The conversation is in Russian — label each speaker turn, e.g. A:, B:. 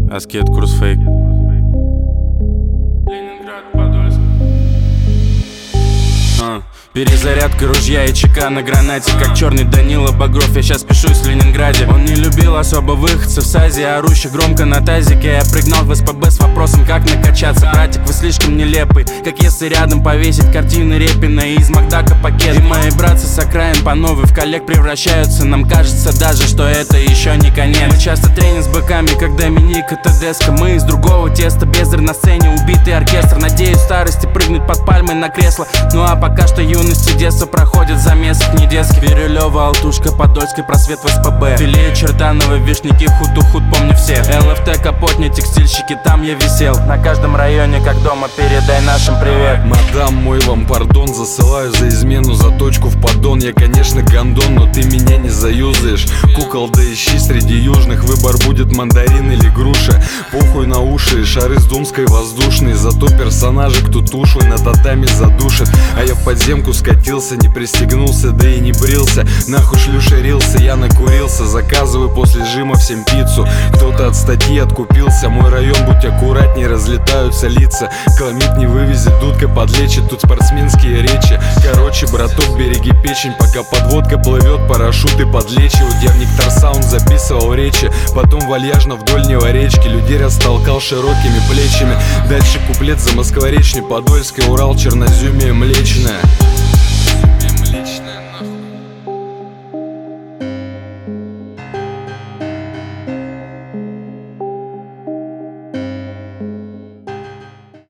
A: Аскет, Курсфейк. Ленинград, Подольск. Перезарядка ружья и ЧК на гранате. Как черный Данила Багров, я сейчас пишусь в Ленинграде. Он не любил особо выходцев с Азии, орущих громко на тазике. Я пригнал в СПБ с вопросом, как накачаться. Братик, вы слишком нелепый, как если рядом повесить картины Репина и из Макдака пакет. И мои братцы с окраин по новой в коллег превращаются. Нам кажется даже, что это еще не конец. Мы часто треним с быками, как Доминик и Тедеско. Мы из другого теста, бездарь на сцене, убитый оркестр. Надеюсь в старости прыгнуть под пальмой на кресло. Ну а пока что юность и детство проходят замесов не детских. Верюлева, Алтушка, Подольской, просвет в СПБ. Филея, Чертанова, Вишники, худ помню всех. ЛФТ, Капотня, текстильщики, там я висел. На каждом районе, как дома, передай нашим привет.
B: Мадам, мой вам пардон, засылаю за измену, за точку в поддон. Я, конечно, гондон, но ты меня не заюзаешь. Кукол, да ищи среди южных, выбор будет мандарин или груша. Похуй на уши, шары с Думской воздушные. Зато персонажик тут ушлый на татами задушит. А я в подземку скатился, не пристегнулся, да и не брился. Нахуй шлюшерился, я накурился. Заказываю после жима всем пиццу. Кто-то от статьи откупился. Мой район, будь аккуратней, разлетаются лица. Кламид не вывезет, дудка подлечит. Тут спортсменские речи. Короче, браток, береги печень, пока подводка плывет, парашюты подлечивают. Я в Нектар Саунд записывал речи, потом вальяжно вдоль Нева речки. Людей растолкал широкими плечами. Дальше куплет за Москворечной, Подольская, Урал, Черноземье, Млечная.